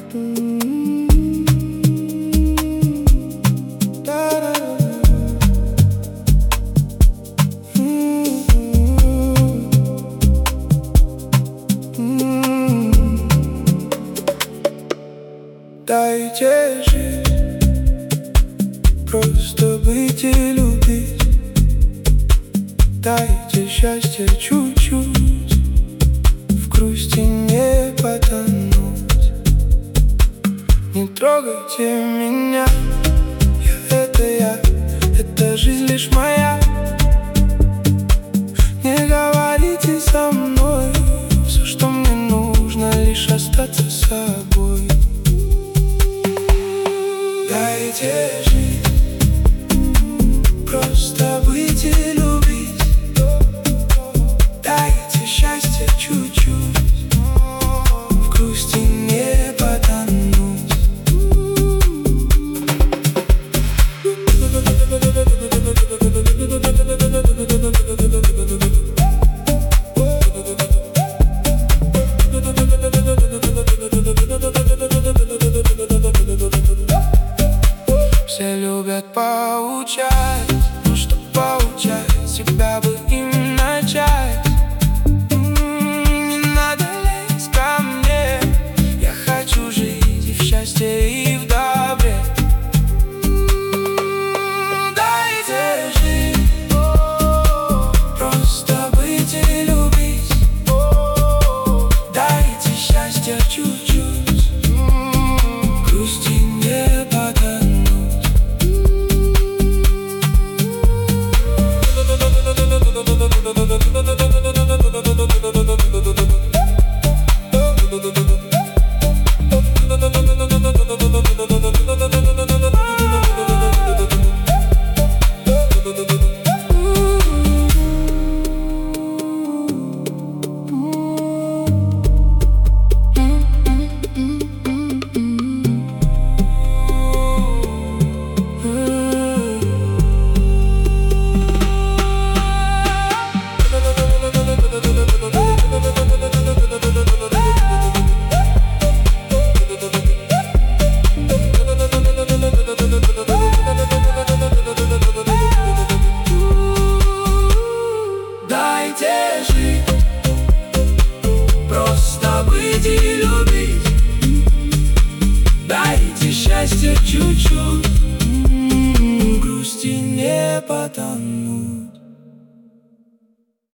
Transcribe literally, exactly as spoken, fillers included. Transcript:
Дайте жить, просто быть и любить. Дайте счастье чуть-чуть, в грусти не потонуть. Не трогайте меня, я — это я, эта жизнь лишь моя. Не говорите со мной все, что мне нужно, лишь остаться собой. Дайте жить, просто быть и любить. Дайте счастье чуть-чуть, в грусти не потонуть. Все любят поучать, но чтоб поучать, себя бы им начать. М-м, не надо лезть ко мне, я хочу жить и в счастье, и в добре. М-м, дайте жить, просто быть и любить. Дайте счастье чуть-чуть, в грусти не потонуть. Дайте жить, просто быть и любить. Дайте счастье чуть-чуть, в грусти не потонуть.